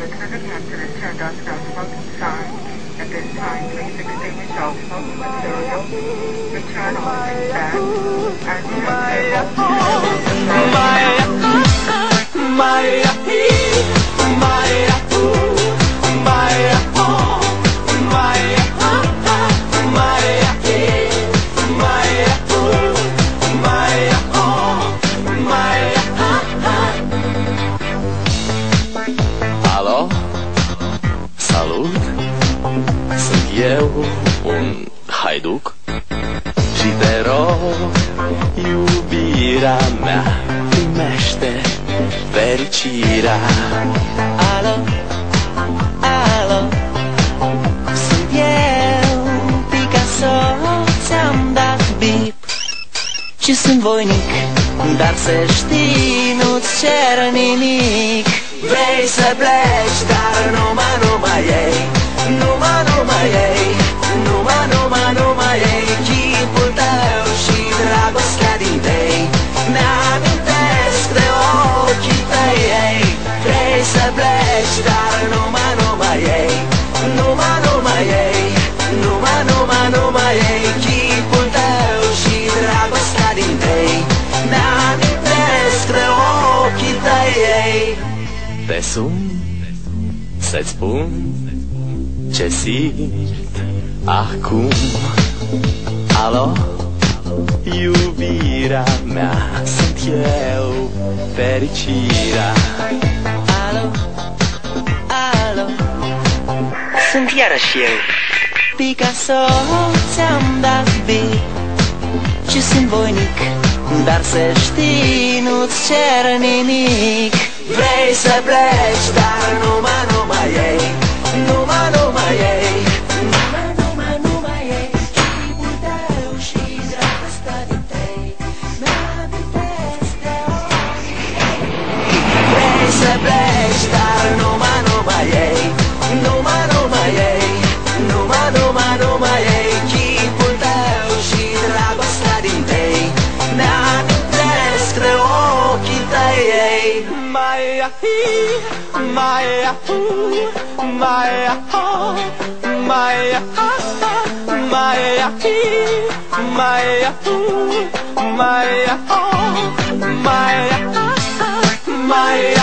your attendant has turned on the no smoking sign. At this time, please extinguish all smoking material, return all feedback, and Alo? Salut! Sunt eu, un haiduc, și te rog, iubirea mea, primește fericirea. Alo, alo, sunt eu, Picasso, ți-am dat bip și sunt voinic, dar să știi, nu-ți cer nimic. Vrei să pleci, dar numai ei, numai ei, numai ei, chipul tău și dragostea din tei mi-amintesc de ochii tăi, ei. Vrei să pleci, dar numai ei, numai ei, numai ei, chipul tău și dragostea din tei mi-amintesc de ochii tăi, ei. Te sun să-ți spun ce simt acum. Alo? Iubirea mea, sunt eu, fericirea. Alo, alo, sunt iarăși eu, Picasso, ți-am dat bip și sunt voinic, dar să știi, nu-ți cer nimic. Vrei să pleci, dar numai ei, numai ei, numai ei, chipul tău și dragostea din tei mi-amintesc de ochii tăi. Vrei să pleci, dar numai ei, numai ei, numai ei, chipul tău și dragostea din tei mi-amintesc de ochii tăi, ei. Mai Maya